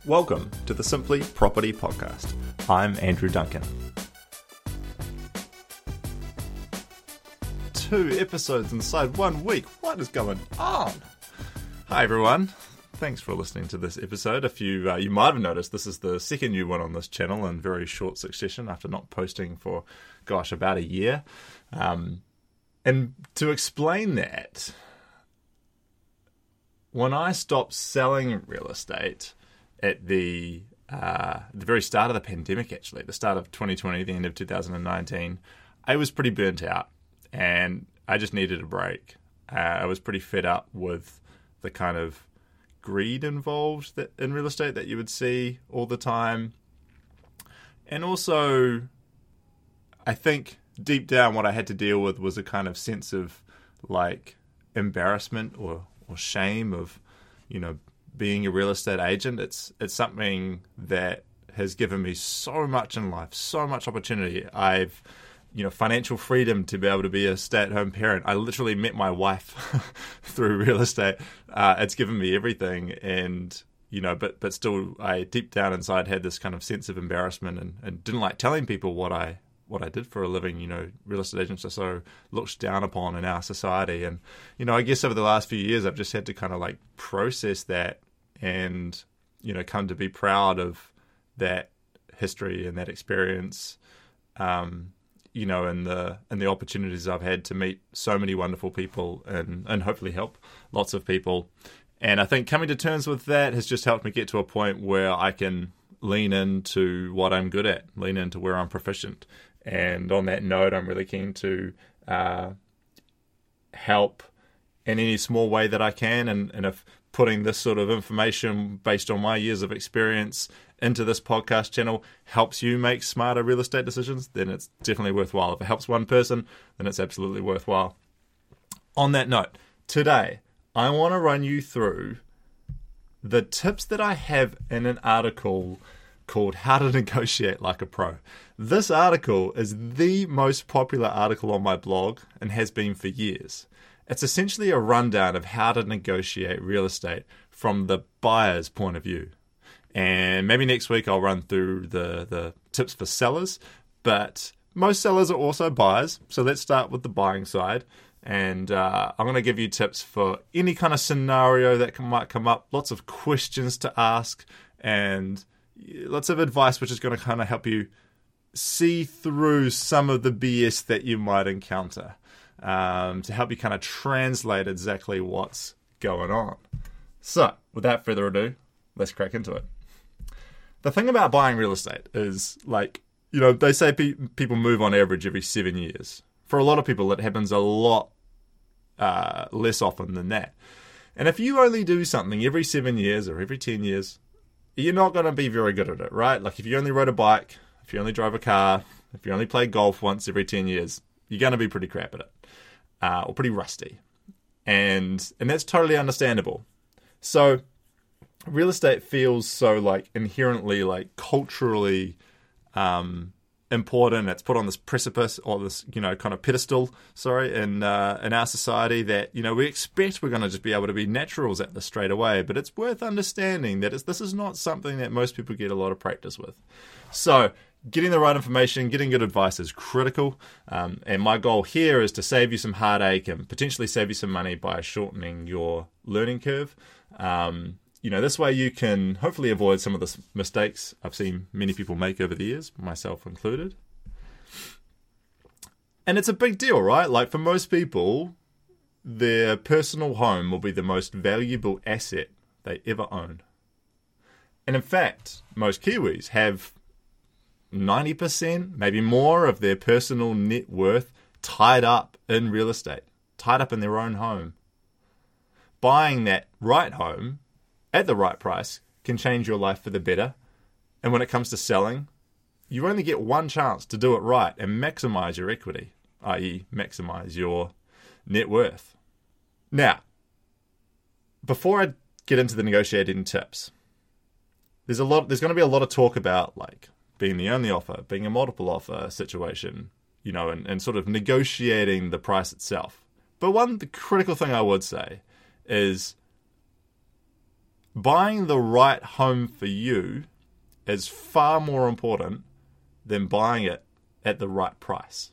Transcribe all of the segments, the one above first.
Welcome to the Simply Property Podcast. I'm Andrew Duncan. 2 episodes inside 1 week. What is going on? Hi everyone. Thanks for listening to this episode. If you might have noticed, this is the second new one on this channel in very short succession after not posting for, about a year. And to explain that, when I stopped selling real estate at the very start of the pandemic, actually, the start of 2020, the end of 2019, I was pretty burnt out and I just needed a break. I was pretty fed up with the kind of greed involved in real estate that you would see all the time. And also, I think deep down what I had to deal with was a kind of sense of like embarrassment or shame of, being a real estate agent. It's something that has given me so much in life, so much opportunity. I've, financial freedom to be able to be a stay-at-home parent. I literally met my wife through real estate. It's given me everything, and but still, I deep down inside had this kind of sense of embarrassment and didn't like telling people what I did for a living. Real estate agents are so looked down upon in our society. And, I guess over the last few years, I've just had to kind of like process that and, come to be proud of that history and that experience, and the opportunities I've had to meet so many wonderful people and hopefully help lots of people. And I think coming to terms with that has just helped me get to a point where I can lean into what I'm good at, lean into where I'm proficient. And on that note, I'm really keen to help in any small way that I can. And if putting this sort of information based on my years of experience into this podcast channel helps you make smarter real estate decisions, then it's definitely worthwhile. If it helps one person, then it's absolutely worthwhile. On that note, today, I want to run you through the tips that I have in an article called How to Negotiate Like a Pro. This article is the most popular article on my blog and has been for years. It's essentially a rundown of how to negotiate real estate from the buyer's point of view. And maybe next week I'll run through the tips for sellers, but most sellers are also buyers. So let's start with the buying side. And I'm going to give you tips for any kind of scenario that might come up, lots of questions to ask, and lots of advice which is going to kind of help you see through some of the BS that you might encounter, to help you kind of translate exactly what's going on. So, without further ado, let's crack into it. The thing about buying real estate is, they say people move on average every 7 years. For a lot of people, it happens a lot less often than that. And if you only do something every 7 years or every 10 years, you're not going to be very good at it, right? Like if you only rode a bike, if you only drove a car, if you only play golf once every 10 years, you're going to be pretty crap at it, or pretty rusty. And that's totally understandable. So real estate feels so inherently culturally important. It's put on this precipice or this, kind of pedestal, in our society that, we expect we're going to just be able to be naturals at this straight away. But it's worth understanding that this is not something that most people get a lot of practice with. So getting the right information, getting good advice is critical. And my goal here is to save you some heartache and potentially save you some money by shortening your learning curve. This way you can hopefully avoid some of the mistakes I've seen many people make over the years, myself included. And it's a big deal, right? Like for most people, their personal home will be the most valuable asset they ever own. And in fact, most Kiwis have 90%, maybe more, of their personal net worth tied up in real estate, tied up in their own home. Buying that right home at the right price can change your life for the better. And when it comes to selling, you only get one chance to do it right and maximize your equity, i.e. maximize your net worth. Now, before I get into the negotiating tips, there's going to be a lot of talk about being the only offer, being a multiple offer situation, and sort of negotiating the price itself. But the critical thing I would say is buying the right home for you is far more important than buying it at the right price.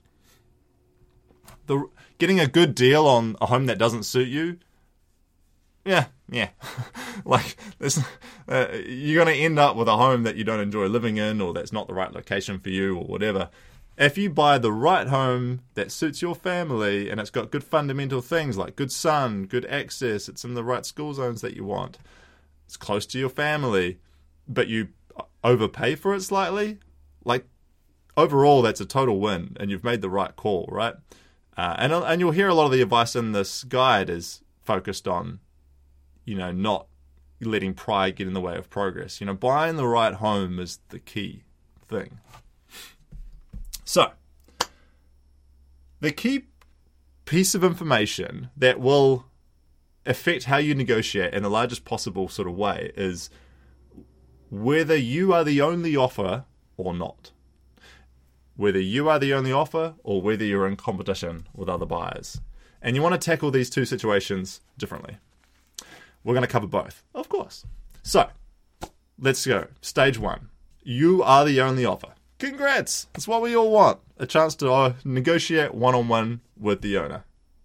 Getting a good deal on a home that doesn't suit you, yeah. Like, you're going to end up with a home that you don't enjoy living in, or that's not the right location for you, or whatever. If you buy the right home that suits your family, and it's got good fundamental things like good sun, good access, it's in the right school zones that you want, it's close to your family, but you overpay for it slightly, like, overall that's a total win, and you've made the right call, right? And you'll hear a lot of the advice in this guide is focused on, not letting pride get in the way of progress. Buying the right home is the key thing. So, the key piece of information that will affect how you negotiate in the largest possible sort of way is whether you are the only offer or not. Whether you are the only offer or whether you're in competition with other buyers. And you want to tackle these two situations differently. We're going to cover both, of course. So, let's go. Stage 1. You are the only offer. Congrats! That's what we all want. A chance to negotiate one-on-one with the owner.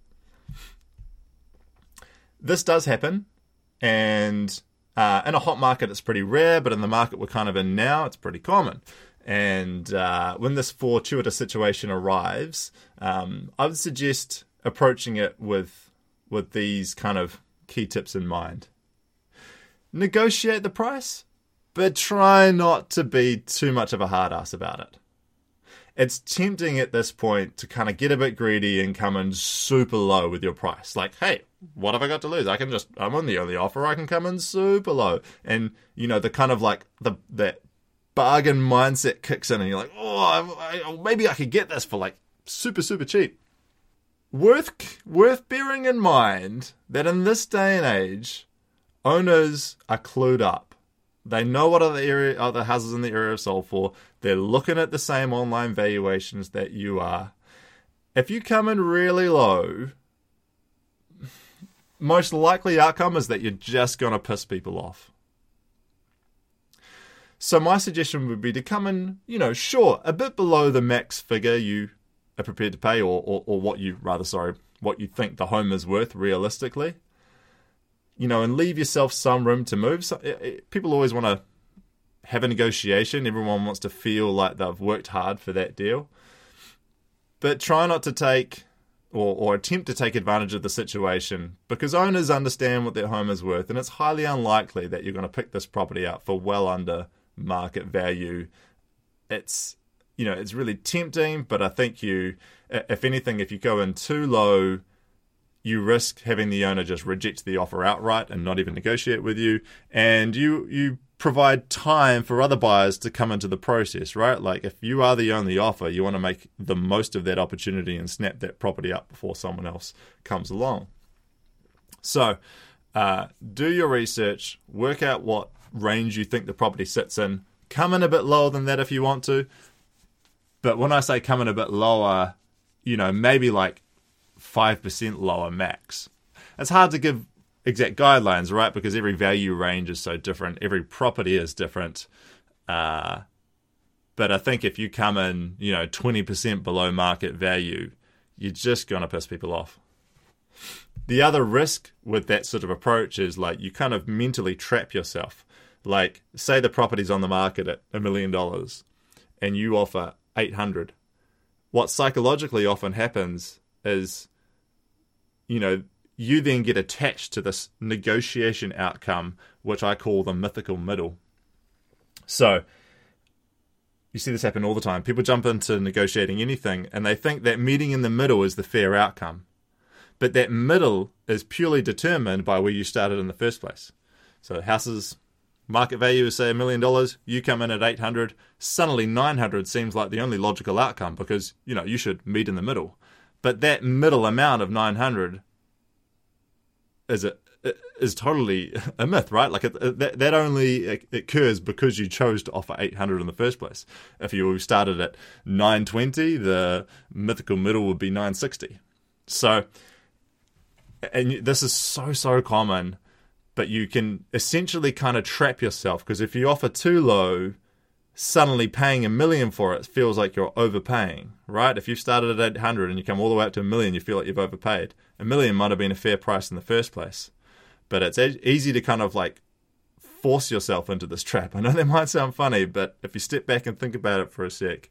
This does happen, and in a hot market it's pretty rare, but in the market we're kind of in now, it's pretty common. And when this fortuitous situation arrives, I would suggest approaching it with these kind of key tips in mind. Negotiate the price, but try not to be too much of a hard ass about it. It's tempting at this point to kind of get a bit greedy and come in super low with your price. Like, hey, what have I got to lose? I'm on the only offer, I can come in super low. And, the kind of like that bargain mindset kicks in and you're like, maybe I could get this for like super, super cheap. Worth bearing in mind that in this day and age, owners are clued up. They know what other houses in the area have sold for. They're looking at the same online valuations that you are. If you come in really low, most likely outcome is that you're just going to piss people off. So my suggestion would be to come in, a bit below the max figure you are prepared to pay, or what you think the home is worth realistically. And leave yourself some room to move. So, people always want to have a negotiation. Everyone wants to feel like they've worked hard for that deal. But try not to take or attempt to take advantage of the situation, because owners understand what their home is worth, and it's highly unlikely that you're going to pick this property up for well under market value. It's really tempting, but I think if anything, if you go in too low, you risk having the owner just reject the offer outright and not even negotiate with you. And you provide time for other buyers to come into the process, right? Like, if you are the only offer, you want to make the most of that opportunity and snap that property up before someone else comes along. So, do your research, work out what range you think the property sits in. Come in a bit lower than that if you want to. But when I say come in a bit lower, maybe like 5% lower max. It's hard to give exact guidelines, right? Because every value range is so different. Every property is different. But I think if you come in, 20% below market value, you're just going to piss people off. The other risk with that sort of approach is like you kind of mentally trap yourself. Like, say the property's on the market at $1 million and you offer 800. What psychologically often happens is, you then get attached to this negotiation outcome, which I call the mythical middle. So, you see this happen all the time. People jump into negotiating anything and they think that meeting in the middle is the fair outcome. But that middle is purely determined by where you started in the first place. So, houses market value is, say, $1 million. You come in at 800. Suddenly 900 seems like the only logical outcome because, you should meet in the middle. But that middle amount of 900 is totally a myth, right? Like that only occurs because you chose to offer 800 in the first place. If you started at 920, the mythical middle would be 960. So, and this is so common But you can essentially kind of trap yourself, because if you offer too low, suddenly paying $1 million for it feels like you're overpaying, right? If you started at 800 and you come all the way up to $1 million, you feel like you've overpaid. $1 million might have been a fair price in the first place. But it's easy to kind of like force yourself into this trap. I know that might sound funny, but if you step back and think about it for a sec,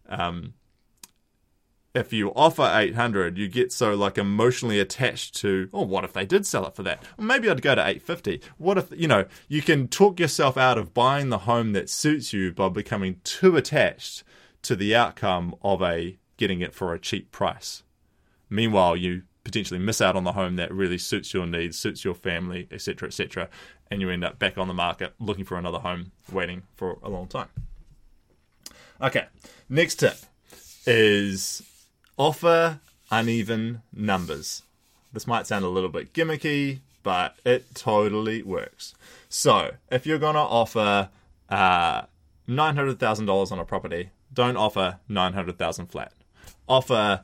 if you offer 800, you get so like emotionally attached to, oh, what if they did sell it for that? Well, maybe I'd go to 850. What if, you can talk yourself out of buying the home that suits you by becoming too attached to the outcome of getting it for a cheap price. Meanwhile, you potentially miss out on the home that really suits your needs, suits your family, etc., and you end up back on the market looking for another home, waiting for a long time. Okay, next tip is offer uneven numbers. This might sound a little bit gimmicky, but it totally works. So, if you're going to offer $900,000 on a property, don't offer $900,000 flat. Offer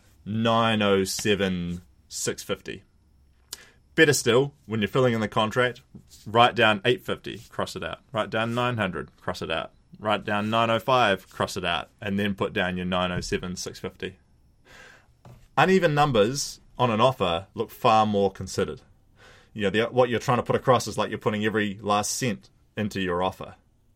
$907,650. Better still, when you're filling in the contract, write down $850, cross it out. Write down $900, cross it out. Write down $905, cross it out, and then put down your $907,650. Uneven numbers on an offer look far more considered. What you're trying to put across is like you're putting every last cent into your offer.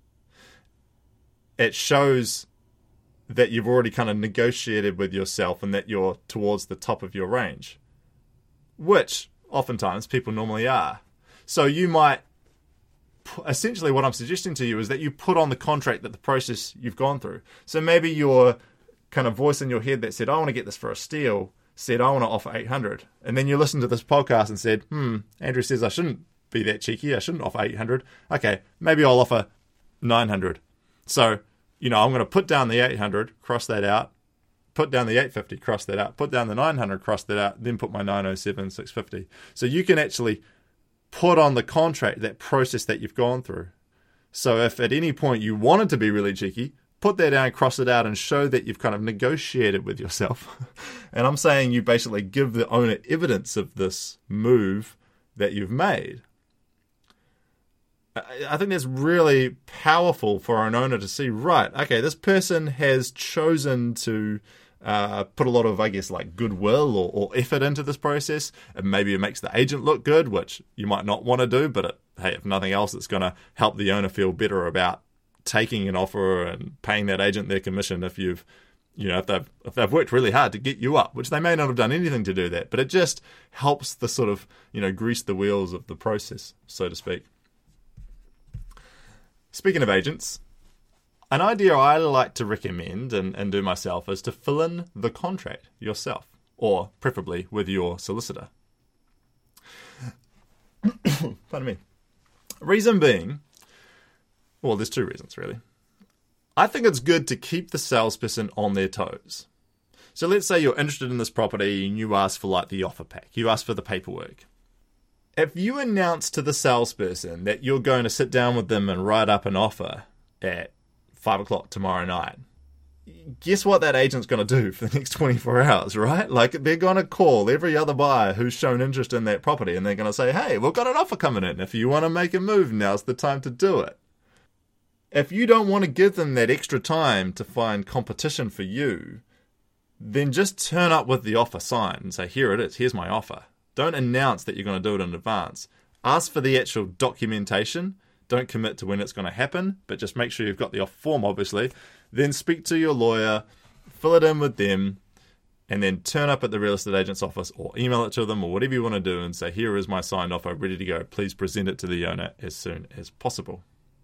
It shows that you've already kind of negotiated with yourself and that you're towards the top of your range, which oftentimes people normally are. So you might, essentially what I'm suggesting to you is that you put on the contract that the process you've gone through. So maybe your kind of voice in your head that said, I want to get this for a steal, said, I want to offer 800. And then you listened to this podcast and said, Andrew says I shouldn't be that cheeky. I shouldn't offer 800. Okay, maybe I'll offer 900. So, I'm going to put down the 800, cross that out, put down the 850, cross that out, put down the 900, cross that out, then put my 907,650. So you can actually put on the contract that process that you've gone through. So if at any point you wanted to be really cheeky, put that down, cross it out, and show that you've kind of negotiated with yourself. And I'm saying you basically give the owner evidence of this move that you've made. I think that's really powerful for an owner to see, right, okay, this person has chosen to put a lot of, like goodwill or effort into this process. And maybe it makes the agent look good, which you might not want to do, but if nothing else, it's going to help the owner feel better about taking an offer and paying that agent their commission if they've worked really hard to get you up, which they may not have done anything to do that, but it just helps the sort of, grease the wheels of the process, so to speak. Speaking of agents, an idea I like to recommend and do myself is to fill in the contract yourself, or preferably with your solicitor. Pardon me. Reason being, well, there's two reasons really. I think it's good to keep the salesperson on their toes. So let's say you're interested in this property and you ask for like the offer pack, you ask for the paperwork. If you announce to the salesperson that you're going to sit down with them and write up an offer at 5 o'clock tomorrow night, guess what that agent's going to do for the next 24 hours, right? Like, they're going to call every other buyer who's shown interest in that property and they're going to say, hey, we've got an offer coming in. If you want to make a move, now's the time to do it. If you don't want to give them that extra time to find competition for you, then just turn up with the offer signed and say, here it is, here's my offer. Don't announce that you're going to do it in advance. Ask for the actual documentation. Don't commit to when it's going to happen, but just make sure you've got the offer form, obviously. Then speak to your lawyer, fill it in with them, and then turn up at the real estate agent's office or email it to them or whatever you want to do and say, here is my signed offer, ready to go. Please present it to the owner as soon as possible.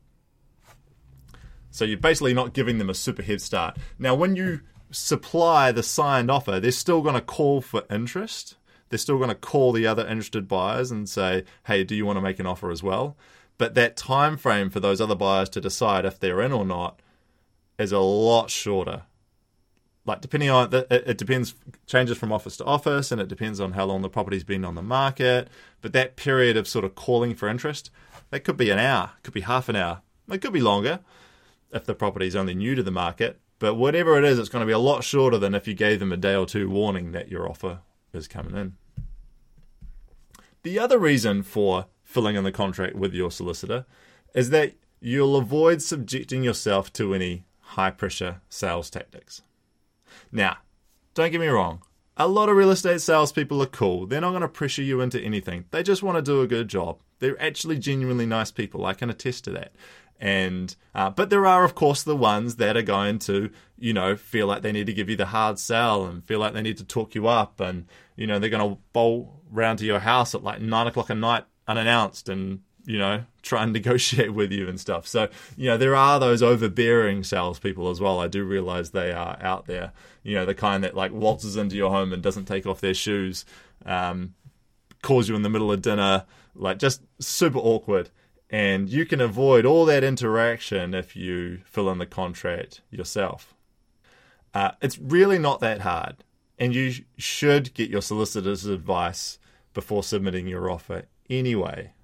So you're basically not giving them a super head start. Now, when you supply the signed offer, they're still going to call for interest. They're still going to call the other interested buyers and say, hey, do you want to make an offer as well? But that time frame for those other buyers to decide if they're in or not is a lot shorter. Like, depending on it depends, changes from office to office, and it depends on how long the property's been on the market. But that period of sort of calling for interest, that could be an hour, could be half an hour, it could be longer if the property's only new to the market. But whatever it is, it's going to be a lot shorter than if you gave them a day or two warning that your offer is coming in. The other reason for filling in the contract with your solicitor is that you'll avoid subjecting yourself to any high-pressure sales tactics. Now, don't get me wrong. A lot of real estate salespeople are cool. They're not going to pressure you into anything. They just want to do a good job. They're actually genuinely nice people. I can attest to that. And but there are, of course, the ones that are going to, feel like they need to give you the hard sell and feel like they need to talk you up. And, they're going to bowl round to your house at like 9 o'clock at night unannounced and, try and negotiate with you and stuff. So, there are those overbearing salespeople as well. I do realize they are out there. The kind that like waltzes into your home and doesn't take off their shoes, calls you in the middle of dinner, like just super awkward. And you can avoid all that interaction if you fill in the contract yourself. It's really not that hard. And you should get your solicitor's advice before submitting your offer anyway.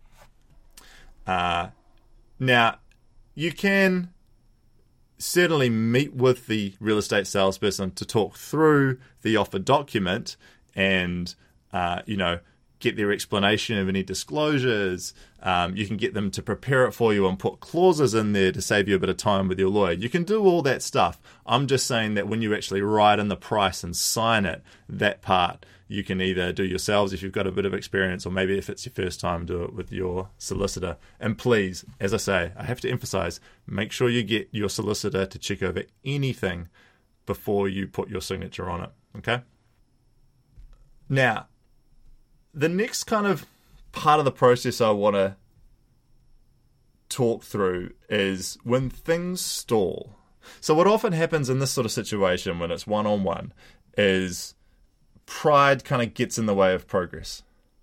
Now, you can certainly meet with the real estate salesperson to talk through the offer document and, get their explanation of any disclosures. You can get them to prepare it for you and put clauses in there to save you a bit of time with your lawyer. You can do all that stuff. I'm just saying that when you actually write in the price and sign it, that part you can either do yourselves if you've got a bit of experience, or maybe if it's your first time, do it with your solicitor. And please, as I say, I have to emphasize, make sure you get your solicitor to check over anything before you put your signature on it. Okay? Now, the next kind of part of the process I want to talk through is when things stall. So what often happens in this sort of situation when it's one-on-one is pride kind of gets in the way of progress.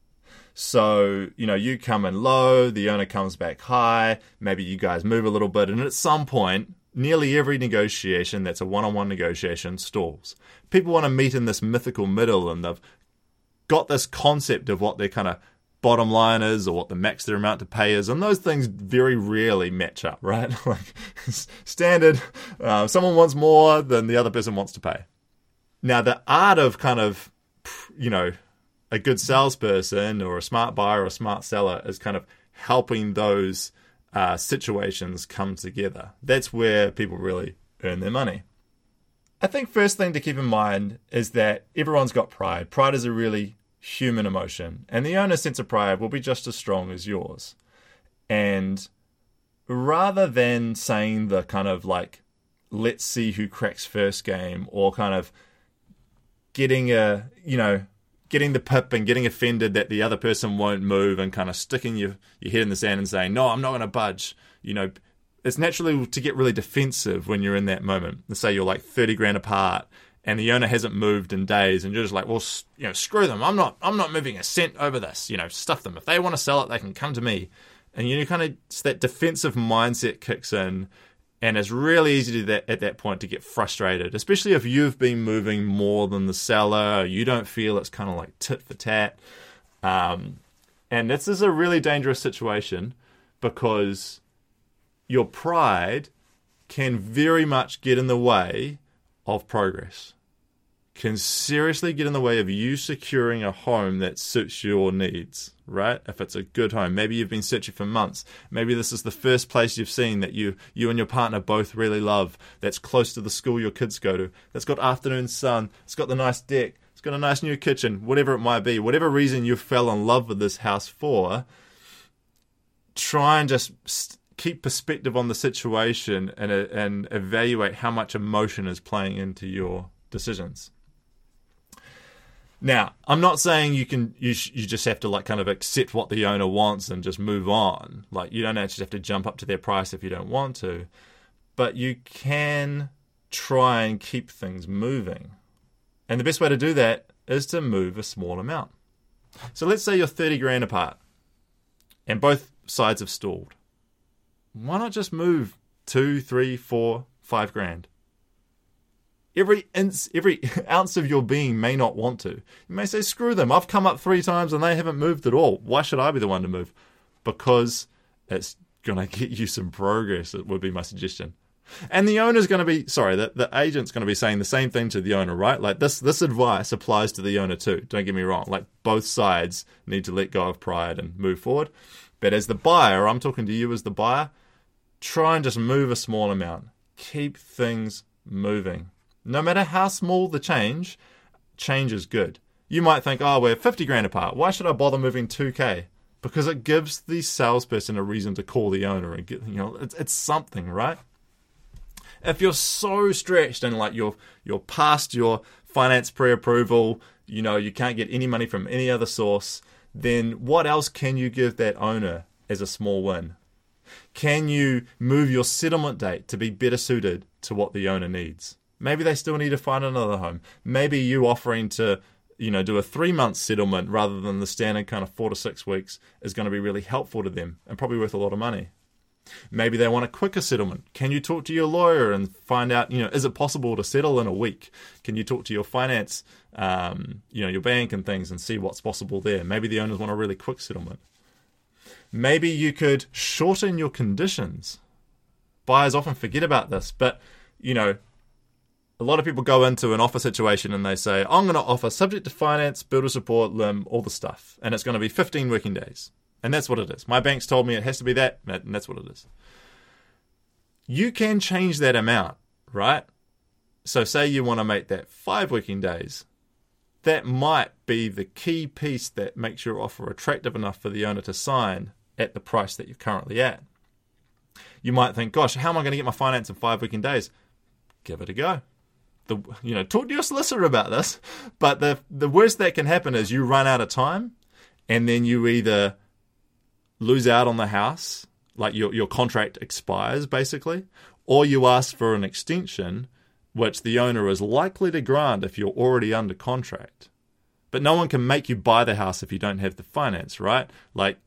So, you come in low, the owner comes back high, maybe you guys move a little bit, and at some point, nearly every negotiation that's a one-on-one negotiation stalls. People want to meet in this mythical middle, and they've got this concept of what their kind of bottom line is or what the max their amount to pay is, and those things very rarely match up, right? Like standard, someone wants more than the other person wants to pay. Now, the art of kind of, a good salesperson or a smart buyer or a smart seller is kind of helping those situations come together. That's where people really earn their money. I think first thing to keep in mind is that everyone's got pride. Pride is a really human emotion, and the owner's sense of pride will be just as strong as yours. And rather than saying the kind of like, let's see who cracks first game, or kind of getting the pip and getting offended that the other person won't move and kind of sticking your head in the sand and saying, no, I'm not going to budge, it's naturally to get really defensive when you're in that moment. Let's say you're like 30 grand apart and the owner hasn't moved in days, and you're just like, well, screw them. I'm not moving a cent over this. Stuff them. If they want to sell it, they can come to me. And kind of that defensive mindset kicks in, and it's really easy at that point to get frustrated, especially if you've been moving more than the seller. Or you don't feel it's kind of like tit for tat. And this is a really dangerous situation because your pride can very much get in the way of progress. Can seriously get in the way of you securing a home that suits your needs, right? If it's a good home, maybe you've been searching for months. Maybe this is the first place you've seen that you and your partner both really love, that's close to the school your kids go to, that's got afternoon sun, it's got the nice deck, it's got a nice new kitchen, whatever it might be, whatever reason you fell in love with this house for, try and just keep perspective on the situation and evaluate how much emotion is playing into your decisions. Now, I'm not saying you just have to like kind of accept what the owner wants and just move on. Like, you don't actually have to jump up to their price if you don't want to, but you can try and keep things moving. And the best way to do that is to move a small amount. So let's say you're 30 grand apart and both sides have stalled. Why not just move 2, 3, 4, 5 grand? Every ounce of your being may not want to. You may say, screw them. I've come up 3 times and they haven't moved at all. Why should I be the one to move? Because it's going to get you some progress, it would be my suggestion. And the owner's going to be, the agent's going to be saying the same thing to the owner, right? Like this advice applies to the owner too. Don't get me wrong. Like both sides need to let go of pride and move forward. But as the buyer, I'm talking to you as the buyer, try and just move a small amount. Keep things moving. No matter how small the change is good. You might think, oh, we're 50 grand apart. Why should I bother moving 2K? Because it gives the salesperson a reason to call the owner and get, it's something, right? If you're so stretched and like you're past your finance pre-approval, you can't get any money from any other source, then what else can you give that owner as a small win? Can you move your settlement date to be better suited to what the owner needs? Maybe they still need to find another home. Maybe you offering to do a 3-month settlement rather than the standard kind of 4 to 6 weeks is going to be really helpful to them and probably worth a lot of money. Maybe they want a quicker settlement. Can you talk to your lawyer and find out, is it possible to settle in a week? Can you talk to your finance, your bank and things and see what's possible there? Maybe the owners want a really quick settlement. Maybe you could shorten your conditions. Buyers often forget about this, but, a lot of people go into an offer situation and they say, I'm going to offer subject to finance, builder support, LIM, all the stuff. And it's going to be 15 working days. And that's what it is. My bank's told me it has to be that, and that's what it is. You can change that amount, right? So say you want to make that 5 working days. That might be the key piece that makes your offer attractive enough for the owner to sign at the price that you're currently at. You might think, gosh, how am I going to get my finance in 5 working days? Give it a go. Talk to your solicitor about this. But the worst that can happen is you run out of time and then you either lose out on the house, like your contract expires basically, or you ask for an extension, which the owner is likely to grant if you're already under contract. But no one can make you buy the house if you don't have the finance, right? Like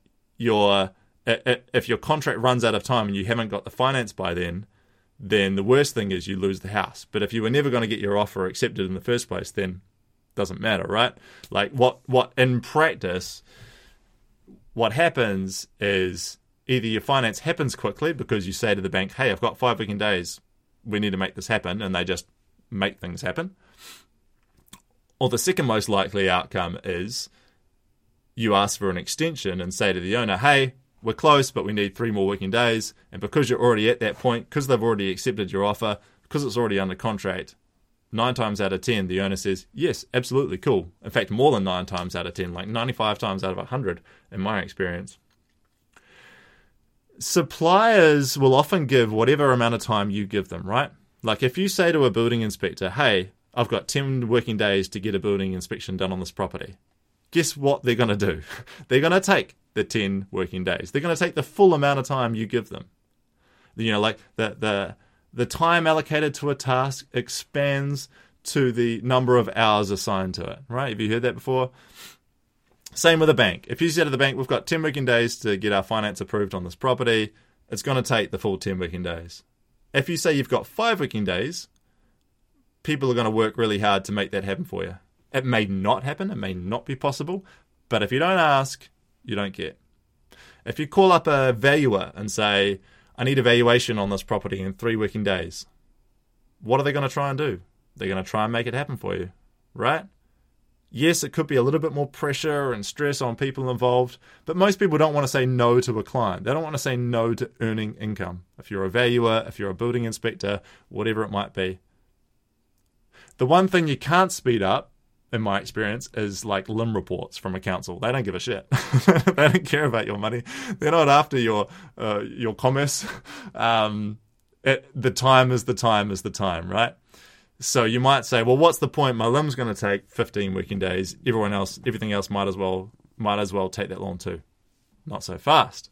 if your contract runs out of time and you haven't got the finance by then the worst thing is you lose the house. But if you were never going to get your offer accepted in the first place, then it doesn't matter, right? Like what in practice, what happens is either your finance happens quickly because you say to the bank, hey, I've got 5 working days, we need to make this happen, and they just make things happen. Or the second most likely outcome is you ask for an extension and say to the owner, hey, we're close, but we need 3 more working days. And because you're already at that point, because they've already accepted your offer, because it's already under contract, 9 times out of 10, the owner says, yes, absolutely, cool. In fact, more than 9 times out of 10, like 95 times out of 100 in my experience. Suppliers will often give whatever amount of time you give them, right? Like if you say to a building inspector, hey, I've got 10 working days to get a building inspection done on this property. Guess what they're going to do? They're going to take the 10 working days. They're going to take the full amount of time you give them. Like the time allocated to a task expands to the number of hours assigned to it, right? Have you heard that before? Same with a bank. If you say to the bank, we've got 10 working days to get our finance approved on this property, it's going to take the full 10 working days. If you say you've got 5 working days, people are going to work really hard to make that happen for you. It may not happen, it may not be possible, but if you don't ask, you don't get. If you call up a valuer and say, I need a valuation on this property in 3 working days, what are they going to try and do? They're going to try and make it happen for you, right? Yes, it could be a little bit more pressure and stress on people involved, but most people don't want to say no to a client. They don't want to say no to earning income. If you're a valuer, if you're a building inspector, whatever it might be. The one thing you can't speed up, in my experience, is like LIM reports from a council. They don't give a shit. They don't care about your money. They're not after your commerce. The time is the time, right? So you might say, well, what's the point? My LIM's going to take 15 working days. Everything else might as well take that long too. Not so fast.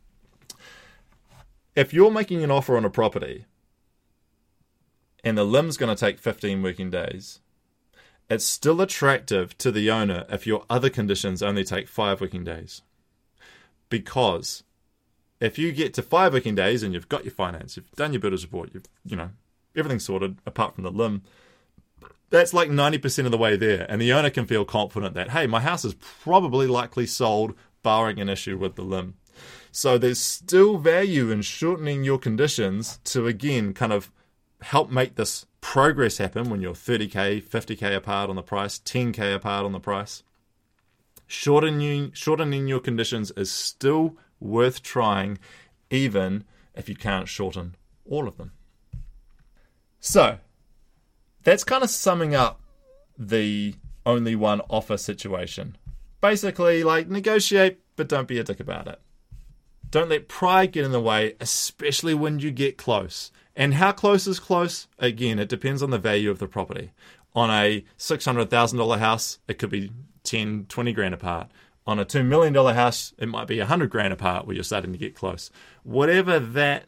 If you're making an offer on a property and the LIM's going to take 15 working days, it's still attractive to the owner if your other conditions only take 5 working days. Because if you get to 5 working days and you've got your finance, you've done your builder's report, everything's sorted apart from the LIM, that's like 90% of the way there. And the owner can feel confident that, hey, my house is probably likely sold barring an issue with the LIM. So there's still value in shortening your conditions to, again, kind of help make this progress happen when you're 30k, 50k apart on the price, 10k apart on the price. Shortening your conditions is still worth trying, even if you can't shorten all of them. So, that's kind of summing up the only one offer situation. Basically, like, negotiate, but don't be a dick about it. Don't let pride get in the way, especially when you get close. And how close is close? Again, it depends on the value of the property. On a $600,000 house, it could be 10, 20 grand apart. On a $2 million house, it might be 100 grand apart where you're starting to get close. Whatever that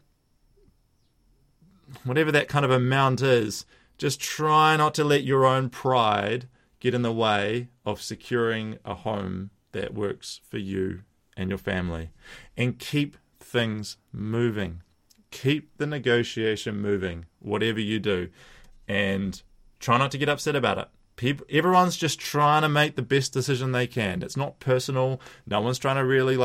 kind of amount is, just try not to let your own pride get in the way of securing a home that works for you and your family. And keep things moving. Keep the negotiation moving, whatever you do. And try not to get upset about it. Everyone's just trying to make the best decision they can. It's not personal. No one's trying to really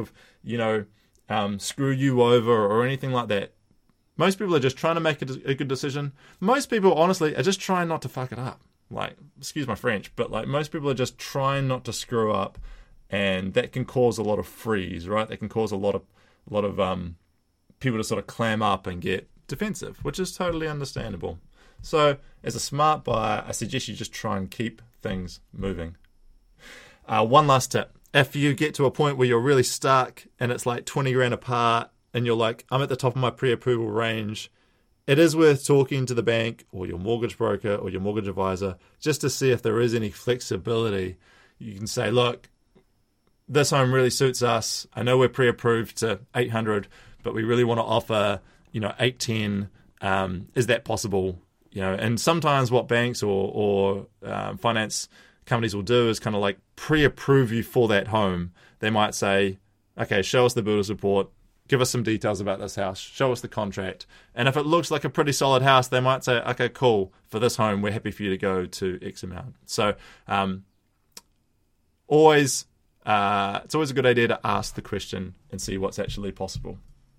screw you over or anything like that. Most people are just trying to make a good decision. Most people, honestly, are just trying not to fuck it up. Like, excuse my French, but like most people are just trying not to screw up, and that can cause a lot of freeze, right? That can cause a lot of people to sort of clam up and get defensive, which is totally understandable. So, as a smart buyer, I suggest you just try and keep things moving. One last tip. If you get to a point where you're really stuck and it's like 20 grand apart and you're like, I'm at the top of my pre-approval range, it is worth talking to the bank or your mortgage broker or your mortgage advisor just to see if there is any flexibility. You can say, look, this home really suits us. I know we're pre-approved to 800, but we really want to offer, 810. Is that possible? And sometimes what banks or finance companies will do is kind of like pre-approve you for that home. They might say, okay, show us the builder's report, give us some details about this house, show us the contract. And if it looks like a pretty solid house, they might say, okay, cool, for this home, we're happy for you to go to X amount. So it's always a good idea to ask the question and see what's actually possible.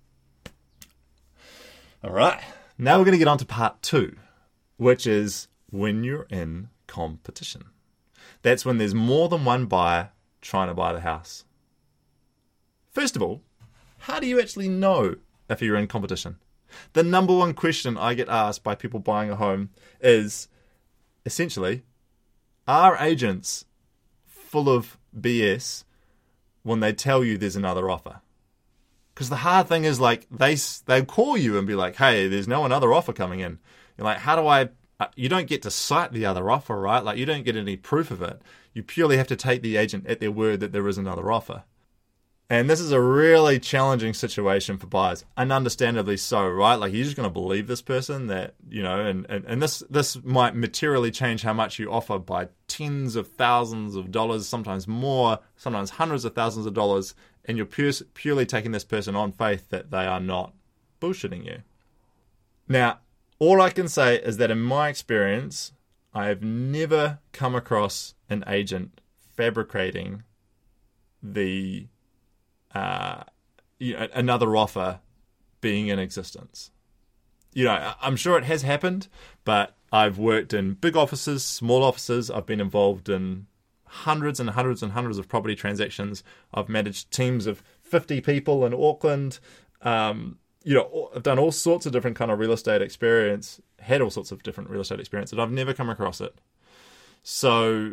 All right, now we're going to get on to part 2. Which is when you're in competition. That's when there's more than one buyer trying to buy the house. First of all, how do you actually know if you're in competition? The number one question I get asked by people buying a home is, essentially, are agents full of BS when they tell you there's another offer? Because the hard thing is, like, they call you and be like, hey, there's no another offer coming in. You're like, how do I... You don't get to cite the other offer, right? Like, you don't get any proof of it. You purely have to take the agent at their word that there is another offer. And this is a really challenging situation for buyers, and understandably so, right? Like, you're just going to believe this person that, and this might materially change how much you offer by tens of thousands of dollars, sometimes more, sometimes hundreds of thousands of dollars, and you're purely taking this person on faith that they are not bullshitting you. Now, all I can say is that in my experience, I have never come across an agent fabricating the another offer being in existence. I'm sure it has happened, but I've worked in big offices, small offices. I've been involved in hundreds and hundreds and hundreds of property transactions. I've managed teams of 50 people in Auckland. I've done all sorts of different kind of real estate experience, had all sorts of different real estate experience, and I've never come across it. So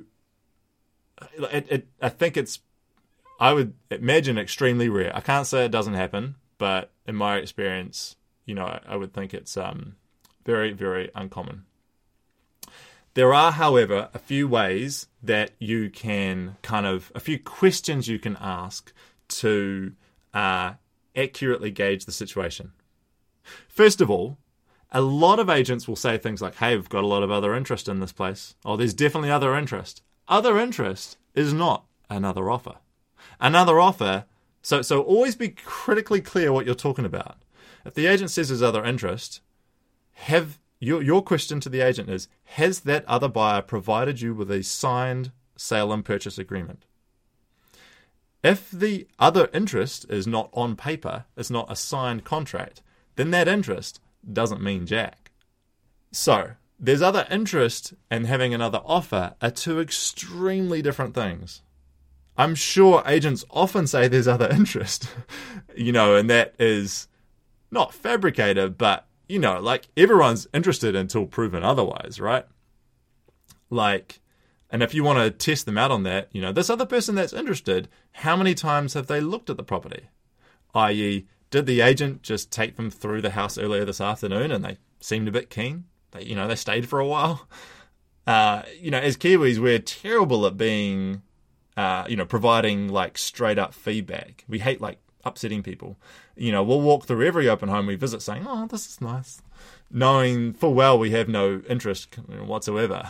I think I would imagine extremely rare. I can't say it doesn't happen, but in my experience, I would think it's very, very uncommon. There are, however, a few ways that you can a few questions you can ask to accurately gauge the situation. First of all, a lot of agents will say things like, hey, we've got a lot of other interest in this place. Oh, there's definitely other interest. Other interest is not another offer. Another offer, so always be critically clear what you're talking about. If the agent says there's other interest, your question to the agent is, has that other buyer provided you with a signed sale and purchase agreement? If the other interest is not on paper, it's not a signed contract, then that interest doesn't mean jack. So, there's other interest and having another offer are two extremely different things. I'm sure agents often say there's other interest, and that is not fabricated, but, like everyone's interested until proven otherwise, right? Like, and if you want to test them out on that, this other person that's interested, how many times have they looked at the property? I.e., did the agent just take them through the house earlier this afternoon and they seemed a bit keen? They stayed for a while. As Kiwis, we're terrible at being, providing like straight up feedback. We hate like upsetting people. We'll walk through every open home we visit saying, "Oh, this is nice," knowing full well we have no interest whatsoever.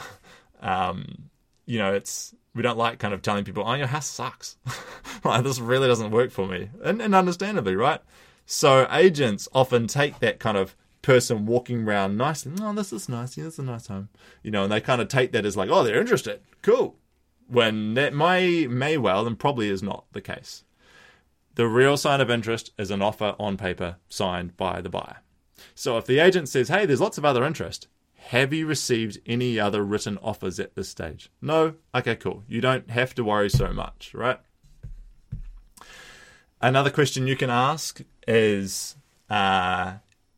We don't like kind of telling people, "Oh, your house sucks." Like, this really doesn't work for me, and understandably, right? So agents often take that kind of person walking around nicely. "Oh, this is nice. Yeah, this is a nice home," and they kind of take that as like, "Oh, they're interested. Cool." When that may well and probably is not the case. The real sign of interest is an offer on paper signed by the buyer. So if the agent says, "Hey, there's lots of other interest. Have you received any other written offers at this stage?" No? Okay, cool. You don't have to worry so much, right? Another question you can ask is, have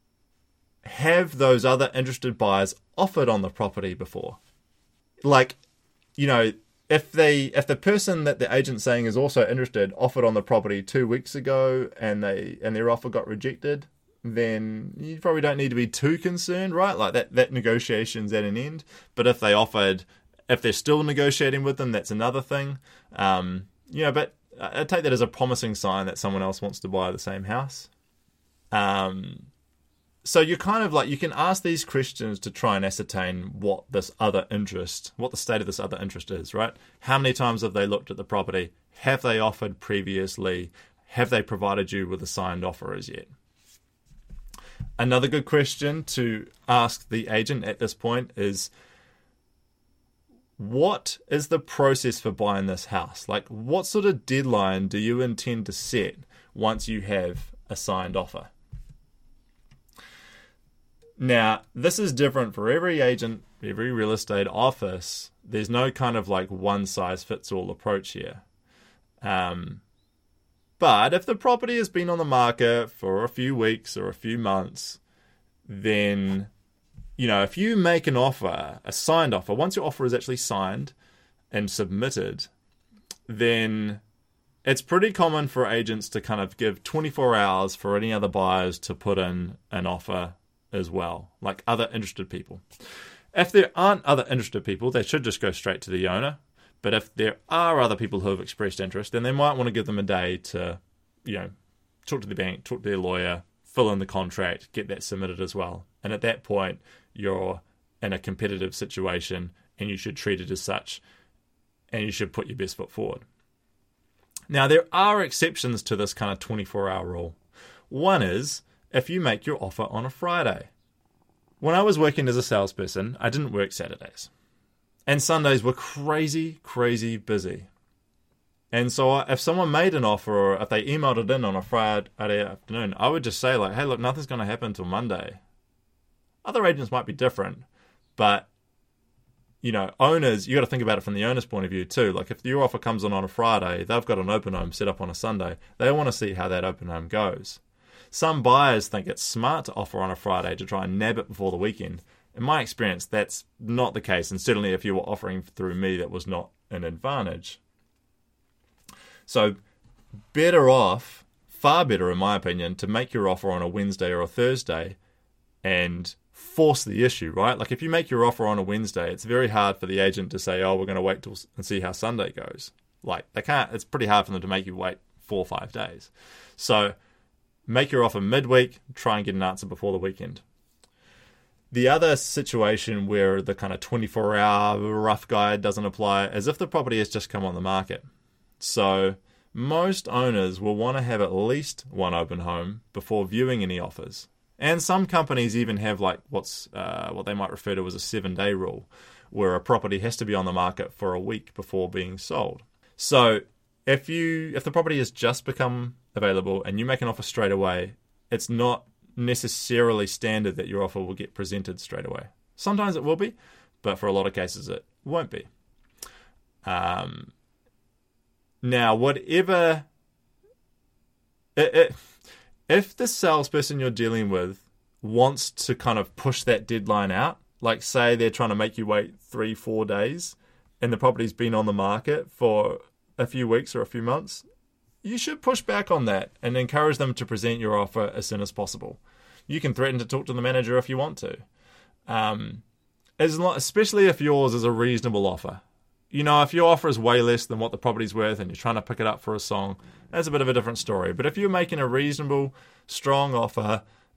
those other interested buyers offered on the property before? Like, if the person that the agent's saying is also interested offered on the property 2 weeks ago and their offer got rejected, then you probably don't need to be too concerned, right? Like that negotiation's at an end. But if they're still negotiating with them, that's another thing. But I take that as a promising sign that someone else wants to buy the same house. So you're kind of like, you can ask these questions to try and ascertain what the state of this other interest is, right? How many times have they looked at the property? Have they offered previously? Have they provided you with a signed offer as yet? Another good question to ask the agent at this point is, what is the process for buying this house? Like, what sort of deadline do you intend to set once you have a signed offer? Now, this is different for every agent, every real estate office. There's no kind of like one-size-fits-all approach here. But if the property has been on the market for a few weeks or a few months, then, if you make an offer, a signed offer, once your offer is actually signed and submitted, then it's pretty common for agents to kind of give 24 hours for any other buyers to put in an offer as well, like other interested people. If there aren't other interested people, they should just go straight to the owner. But if there are other people who have expressed interest, then they might want to give them a day to, talk to the bank, talk to their lawyer, fill in the contract, get that submitted as well. And at that point, you're in a competitive situation and you should treat it as such, and you should put your best foot forward. Now, there are exceptions to this kind of 24-hour rule. One is if you make your offer on a Friday. When I was working as a salesperson, I didn't work Saturdays. And Sundays were crazy, crazy busy. And so if someone made an offer or if they emailed it in on a Friday afternoon, I would just say like, "Hey, look, nothing's going to happen until Monday." Other agents might be different, but, owners, you got to think about it from the owner's point of view too. Like if your offer comes on a Friday, they've got an open home set up on a Sunday. They want to see how that open home goes. Some buyers think it's smart to offer on a Friday to try and nab it before the weekend. In my experience, that's not the case. And certainly if you were offering through me, that was not an advantage. So far better in my opinion, to make your offer on a Wednesday or a Thursday and force the issue, right? Like if you make your offer on a Wednesday, it's very hard for the agent to say, "Oh, we're going to wait and see how Sunday goes." Like they can't, it's pretty hard for them to make you wait 4 or 5 days. So make your offer midweek, try and get an answer before the weekend. The other situation where the kind of 24-hour rough guide doesn't apply is if the property has just come on the market. So most owners will want to have at least one open home before viewing any offers. And some companies even have like what they might refer to as a 7-day rule, where a property has to be on the market for a week before being sold. So if the property has just become available and you make an offer straight away, it's not necessarily standard that your offer will get presented straight away. Sometimes it will be, but for a lot of cases it won't be. Now, if the salesperson you're dealing with wants to kind of push that deadline out, like say they're trying to make you wait 3-4 days and the property's been on the market for a few weeks or a few months, you should push back on that and encourage them to present your offer as soon as possible. You can threaten to talk to the manager if you want to, especially if yours is a reasonable offer. You know, if your offer is way less than what the property's worth and you're trying to pick it up for a song, that's a bit of a different story. But if you're making a reasonable, strong offer,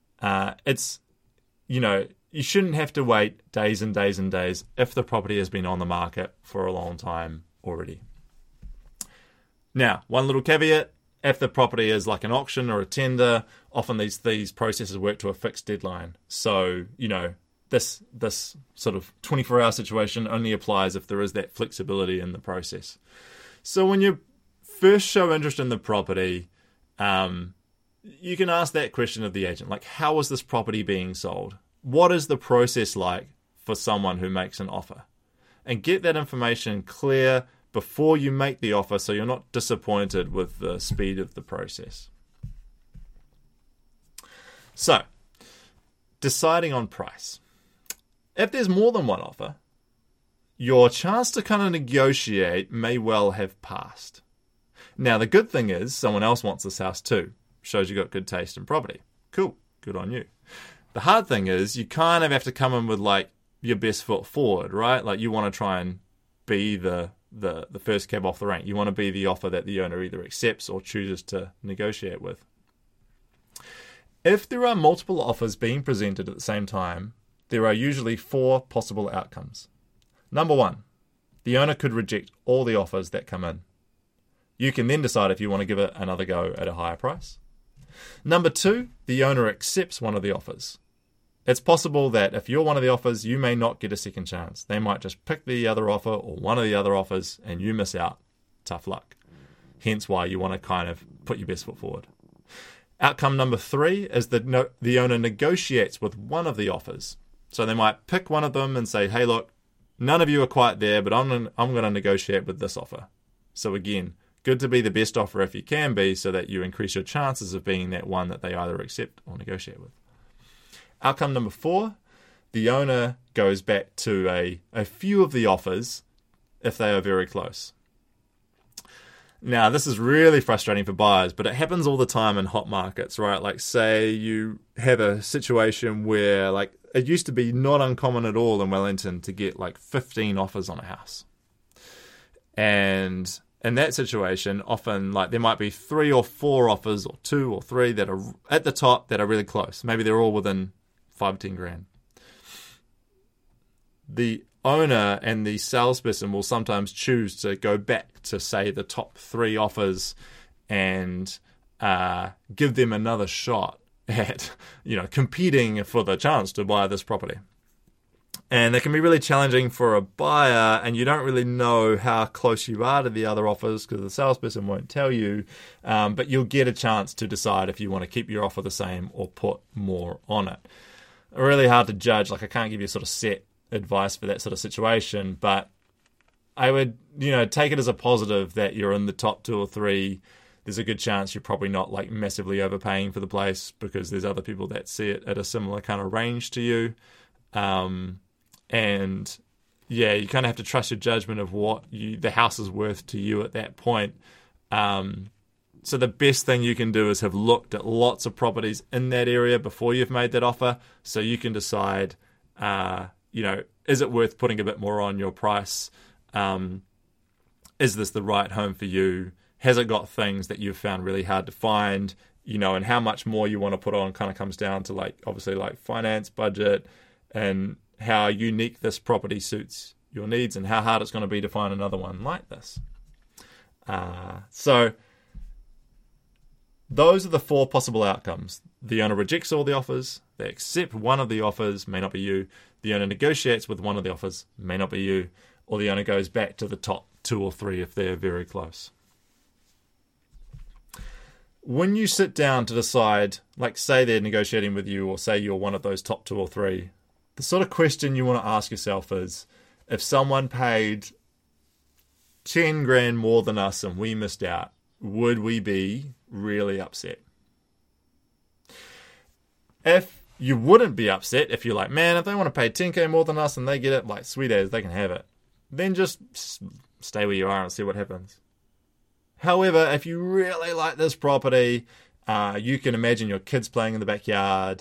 you shouldn't have to wait days and days and days if the property has been on the market for a long time already. Now, one little caveat, if the property is like an auction or a tender, often these processes work to a fixed deadline. So, this sort of 24-hour situation only applies if there is that flexibility in the process. So when you first show interest in the property, you can ask that question of the agent, like, how is this property being sold? What is the process like for someone who makes an offer? And get that information clear before you make the offer so you're not disappointed with the speed of the process. So, deciding on price. If there's more than one offer, your chance to kind of negotiate may well have passed. Now, the good thing is someone else wants this house too. Shows you got good taste in property. Cool. Good on you. The hard thing is you kind of have to come in with like your best foot forward, right? Like you want to try and be the first cab off the rank. You want to be the offer that the owner either accepts or chooses to negotiate with. If there are multiple offers being presented at the same time, there are usually 4 possible outcomes. Number 1, the owner could reject all the offers that come in. You can then decide if you want to give it another go at a higher price. Number 2, the owner accepts one of the offers. It's possible that if you're one of the offers, you may not get a second chance. They might just pick the other offer or one of the other offers and you miss out. Tough luck. Hence why you want to kind of put your best foot forward. Outcome number 3 is that the owner negotiates with one of the offers. So they might pick one of them and say, hey, look, none of you are quite there, but I'm going to negotiate with this offer. So again, good to be the best offer if you can be so that you increase your chances of being that one that they either accept or negotiate with. Outcome number 4, the owner goes back to a few of the offers if they are very close. Now, this is really frustrating for buyers, but it happens all the time in hot markets, right? Like, say you have a situation where, like, it used to be not uncommon at all in Wellington to get, like, 15 offers on a house. And in that situation, often, like, there might be 3 or 4 offers, or 2 or 3 that are at the top that are really close. Maybe they're all within 5 or 10 grand. The owner and the salesperson will sometimes choose to go back to, say, the top 3 offers and give them another shot at, competing for the chance to buy this property. And it can be really challenging for a buyer, and you don't really know how close you are to the other offers because the salesperson won't tell you, but you'll get a chance to decide if you want to keep your offer the same or put more on it. Really hard to judge. Like, I can't give you sort of set advice for that sort of situation, but I would, take it as a positive that you're in the top 2 or 3. There's a good chance you're probably not like massively overpaying for the place because there's other people that see it at a similar kind of range to you. And yeah, you kind of have to trust your judgment of what the house is worth to you at that point. So the best thing you can do is have looked at lots of properties in that area before you've made that offer, so you can decide, is it worth putting a bit more on your price? Is this the right home for you? Has it got things that you've found really hard to find? And how much more you want to put on kind of comes down to, like, obviously, like, finance, budget, and how unique this property suits your needs and how hard it's going to be to find another one like this. So those are the 4 possible outcomes. The owner rejects all the offers. They accept one of the offers, may not be you. The owner negotiates with one of the offers, may not be you. Or the owner goes back to the top 2 or 3 if they're very close. When you sit down to decide, like, say they're negotiating with you or say you're one of those top 2 or 3, the sort of question you want to ask yourself is, if someone paid 10 grand more than us and we missed out, would we be really upset? If you wouldn't be upset, if you're like, man, if they want to pay 10k more than us and they get it, like, sweet as, they can have it, then just stay where you are and see what happens. However, if you really like this property, you can imagine your kids playing in the backyard,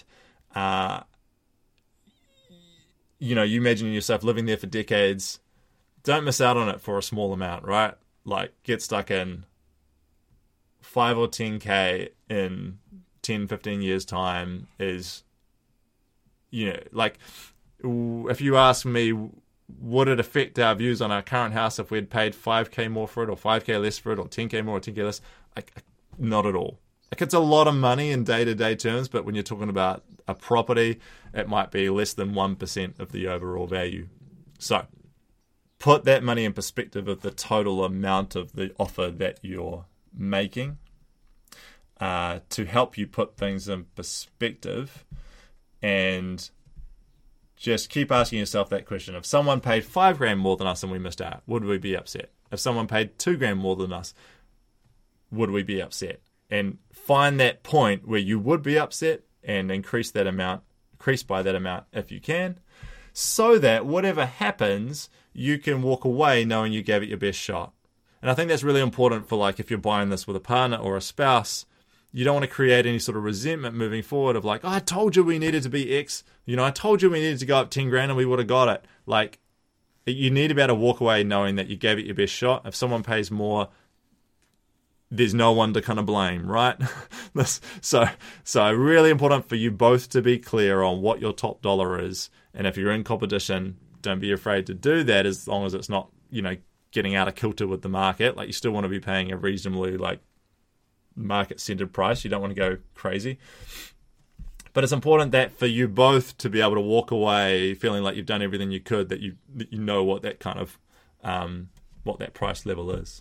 you imagine yourself living there for decades, don't miss out on it for a small amount, right? Like, get stuck in 5 or 10k in 10, 15 years time is, like, if you ask me, would it affect our views on our current house if we'd paid 5k more for it, or 5k less for it, or 10k more or 10k less? Not at all. Like, it's a lot of money in day-to-day terms, but when you're talking about a property, it might be less than 1% of the overall value. So, put that money in perspective of the total amount of the offer that you're making, to help you put things in perspective, and just keep asking yourself that question. If someone paid 5 grand more than us and we missed out, would we be upset? If someone paid 2 grand more than us, would we be upset? And find that point where you would be upset and increase by that amount if you can, so that whatever happens, you can walk away knowing you gave it your best shot. And I think that's really important for, like, if you're buying this with a partner or a spouse, you don't want to create any sort of resentment moving forward of like, oh, I told you we needed to be X. I told you we needed to go up 10 grand and we would have got it. Like, you need to be able to walk away knowing that you gave it your best shot. If someone pays more, there's no one to kind of blame, right? So really important for you both to be clear on what your top dollar is. And if you're in competition, don't be afraid to do that, as long as it's not, getting out of kilter with the market. Like, you still want to be paying a reasonably, like, market-centered price. You don't want to go crazy. But it's important that for you both to be able to walk away feeling like you've done everything you could, that you know what that kind of what that price level is.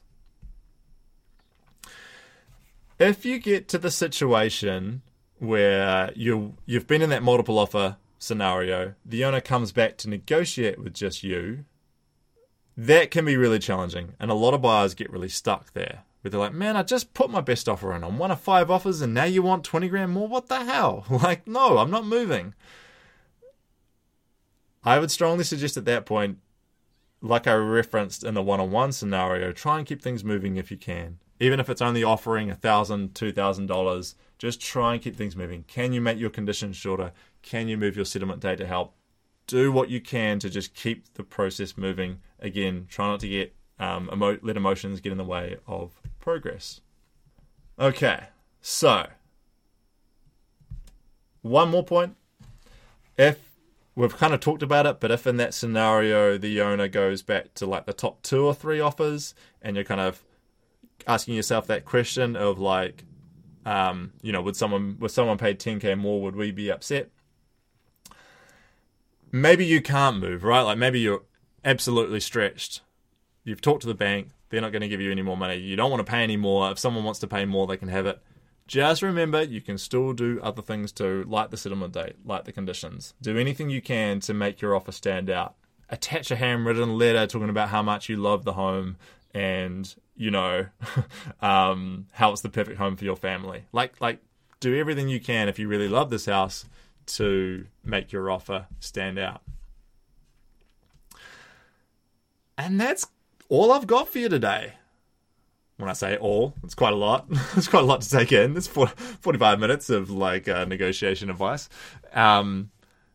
If you get to the situation where you've been in that multiple offer scenario, the owner comes back to negotiate with just you, that can be really challenging. And a lot of buyers get really stuck there, where they're like, man, I just put my best offer in on one of 5 offers and now you want 20 grand more? What the hell? Like, no, I'm not moving. I would strongly suggest at that point, like I referenced in the one-on-one scenario, try and keep things moving if you can. Even if it's only offering $1,000, $2,000, just try and keep things moving. Can you make your conditions shorter? Can you move your settlement date to help? Do what you can to just keep the process moving. Again, try not to get let emotions get in the way of progress. Okay, so one more point. If we've kind of talked about it, but if in that scenario the owner goes back to like the top 2 or 3 offers, and you're kind of asking yourself that question of like, would someone paid 10k more, would we be upset? Maybe you can't move, right? Like, maybe you're absolutely stretched. You've talked to the bank. They're not going to give you any more money. You don't want to pay any more. If someone wants to pay more, they can have it. Just remember, you can still do other things too, like the settlement date, like the conditions. Do anything you can to make your offer stand out. Attach a handwritten letter talking about how much you love the home and, how it's the perfect home for your family. Like, do everything you can if you really love this house to make your offer stand out. And that's all I've got for you today. When I say all, it's quite a lot. It's quite a lot to take in. It's 45 minutes of negotiation advice. And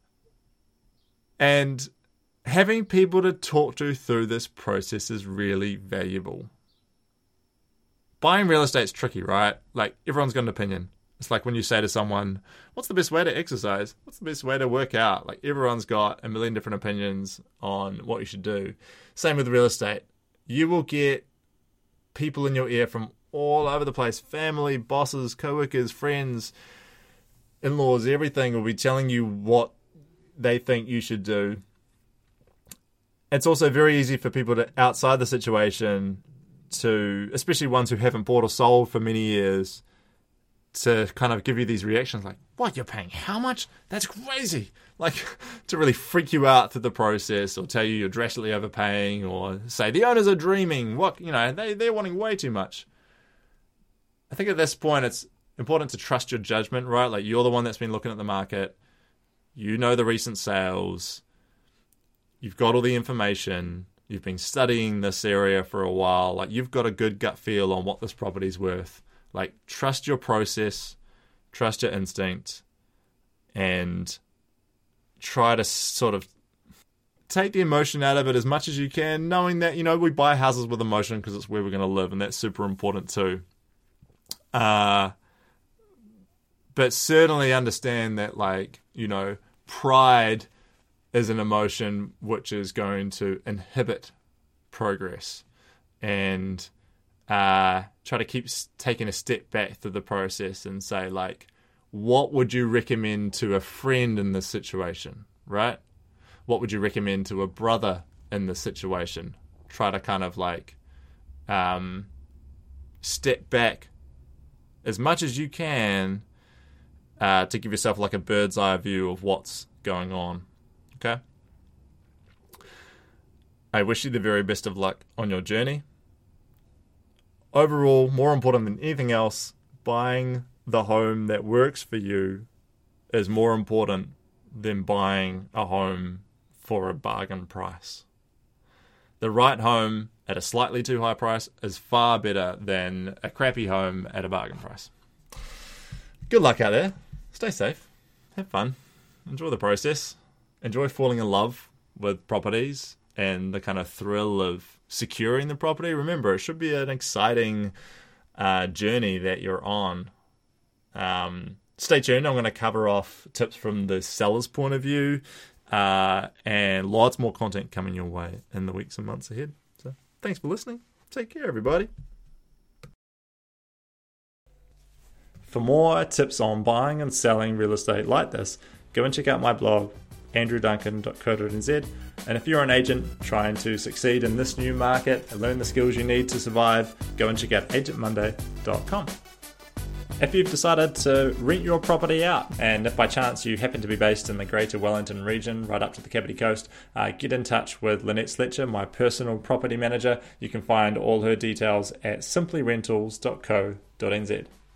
having people to talk to through this process is really valuable. Buying real estate's tricky, right? Like, everyone's got an opinion. It's like when you say to someone, what's the best way to exercise? What's the best way to work out? Like, everyone's got a million different opinions on what you should do. Same with real estate. You will get people in your ear from all over the place. Family, bosses, co-workers, friends, in-laws, everything will be telling you what they think you should do. It's also very easy for people to, outside the situation, to, especially ones who haven't bought or sold for many years, to kind of give you these reactions like, what, you're paying how much? That's crazy. Like, to really freak you out through the process, or tell you you're drastically overpaying, or say the owners are dreaming. What, they're wanting way too much. I think at this point it's important to trust your judgment, right? Like, you're the one that's been looking at the market. You know the recent sales. You've got all the information. You've been studying this area for a while. Like, you've got a good gut feel on what this property's worth. Like, trust your process, trust your instinct, and try to sort of take the emotion out of it as much as you can, knowing that, we buy houses with emotion because it's where we're going to live, and that's super important too. But certainly understand that, like, pride is an emotion which is going to inhibit progress, and try to keep taking a step back through the process and say, like, what would you recommend to a friend in this situation, right? What would you recommend to a brother in this situation? Try to kind of like step back as much as you can to give yourself like a bird's eye view of what's going on. Okay? I wish you the very best of luck on your journey. Overall, more important than anything else, buying the home that works for you is more important than buying a home for a bargain price. The right home at a slightly too high price is far better than a crappy home at a bargain price. Good luck out there. Stay safe. Have fun. Enjoy the process. Enjoy falling in love with properties and the kind of thrill of securing the property. Remember, it should be an exciting journey that you're on. Stay tuned. I'm going to cover off tips from the seller's point of view, and lots more content coming your way in the weeks and months ahead. So thanks for listening. Take care, everybody. For more tips on buying and selling real estate like this, go and check out my blog, andrewduncan.co.nz. And if you're an agent trying to succeed in this new market and learn the skills you need to survive, go and check out agentmonday.com. If you've decided to rent your property out, and if by chance you happen to be based in the Greater Wellington region, right up to the Kapiti Coast, get in touch with Lynette Sletcher, my personal property manager. You can find all her details at simplyrentals.co.nz.